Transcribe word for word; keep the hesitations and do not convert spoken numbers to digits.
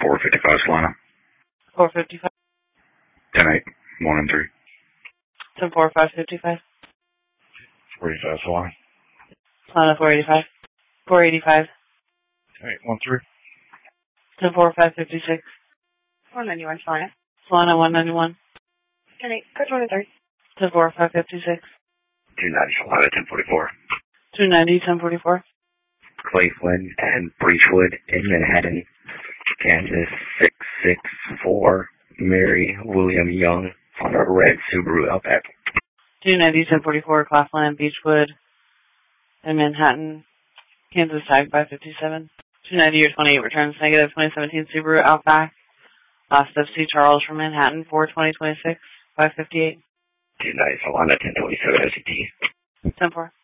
four fifty-five Solana. four fifty-five. ten eight, one and three. ten four, five fifty-five. four eighty-five Solana. Solana four eighty-five. four eighty-five. ten eight, one three. ten four, five fifty-six. one ninety-one Solana. Solana one ninety-one. ten eight, cut one and three. ten four, five fifty-six. two ninety Solana, ten forty-four. two ninety, ten forty-four. Clay Flynn and Breachwood in Manhattan, Kansas, six six four. Mary William Young on a red Subaru Outback. two ninety, ten forty-four. Claflin, Beechwood in Manhattan, Kansas tag five fifty-seven. two ninety or twenty-eight returns negative. twenty seventeen Subaru Outback. Last F C Charles from Manhattan, four twenty twenty-six, five fifty-eight. two ninety Solana, ten twenty-seven S E T. ten four.